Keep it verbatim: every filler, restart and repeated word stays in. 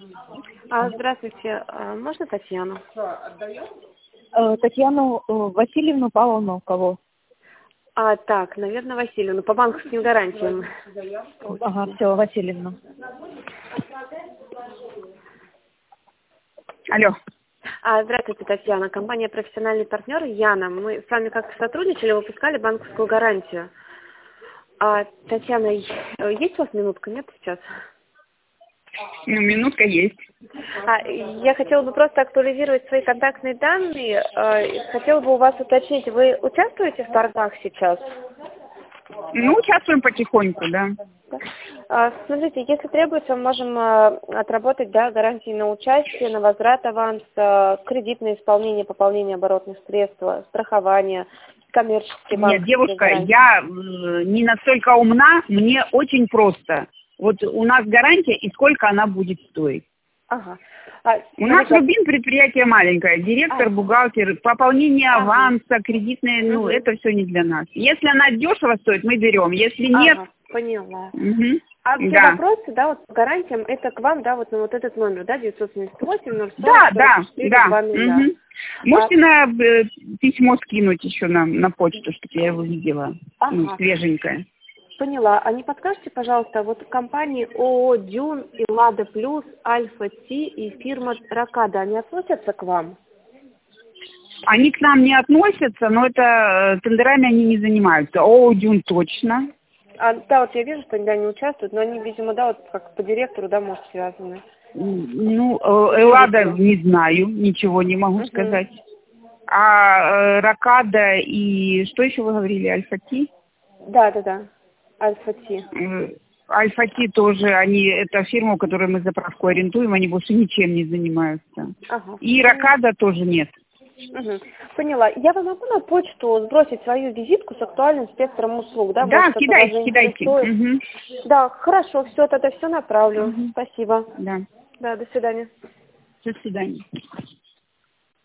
А, здравствуйте, а, можно Татьяну? Э, Татьяну э, Васильевну Павловну, кого? А, так, наверное, Васильевну, по банковским гарантиям. Ага, все, Васильевну. Алло. А, здравствуйте, Татьяна, компания «Профессиональный партнер» Яна. Мы с вами как-то сотрудничали, выпускали банковскую гарантию. А, Татьяна, есть у вас минутка, нет сейчас? Ну, минутка есть. А, я хотела бы просто актуализировать свои контактные данные. А, хотела бы у вас уточнить, вы участвуете в торгах сейчас? Ну, участвуем потихоньку, да. А, Смотрите, если требуется, мы можем а, отработать, да, гарантии на участие, на возврат аванса, кредитное исполнение, пополнение оборотных средств, страхование, коммерческие Нет, банковские девушка, гарантии. я э, не настолько умна, мне очень просто. Вот у нас гарантия и сколько она будет стоить. Ага. А, У нас смотрите, Рубин предприятие маленькое, директор, а, бухгалтер, пополнение ага. аванса, кредитное, ну, Мгм. это все не для нас. Если она дешево стоит, мы берем, если нет, Ага, поняла. мгм, А все да. вопросы, да, вот по гарантиям, это к вам, да, вот на вот этот номер, да, девятьсот семьдесят восемь ноль сорок Да, сорок да, четыре да. два нуля. Мгм. А, Можете на э, письмо скинуть еще на, на почту, чтобы я его видела, ну, ага. свеженькое. Поняла. А не подскажете, пожалуйста, вот компании ООО «Дюн» и «Лада Плюс», «Альфа-Ти» и фирма «Ракада», они относятся к вам? Они к нам не относятся, но это э, тендерами они не занимаются. О, Дюн точно. А, да, вот я вижу, что они, да, не участвуют, но они, видимо, да, вот как по директору, да, может, связаны. М, Ну, э, Эллада не знаю, ничего не могу Угу. сказать. А э, Ракада и что еще вы говорили, Альфа-Ти? Да, да, да. «Альфа-Ти». Э, Альфа-Ти тоже, они, это фирма, у которой мы заправку арендуем, они больше ничем не занимаются. Ага. И Ракада тоже нет. Угу. Поняла. Я вам могу на почту сбросить свою визитку с актуальным спектром услуг, да, может, Да, что-то вас кидайте, кидайте. заинтересует. Мгм. Да, хорошо, все, тогда все направлю. Мгм. Спасибо. Да. Да, до свидания. До свидания.